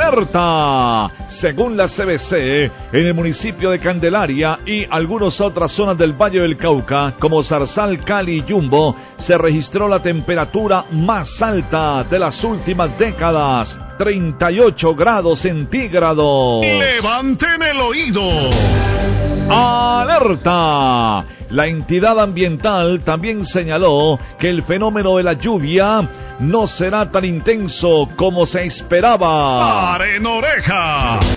¡Alerta! Según la CBC, en el municipio de Candelaria y algunas otras zonas del Valle del Cauca, como Zarzal, Cali y Yumbo, se registró la temperatura más alta de las últimas décadas, 38 grados centígrados. ¡Levanten el oído! ¡Alerta! La entidad ambiental también señaló que el fenómeno de la lluvia no será tan intenso como se esperaba. ¡Paren oreja!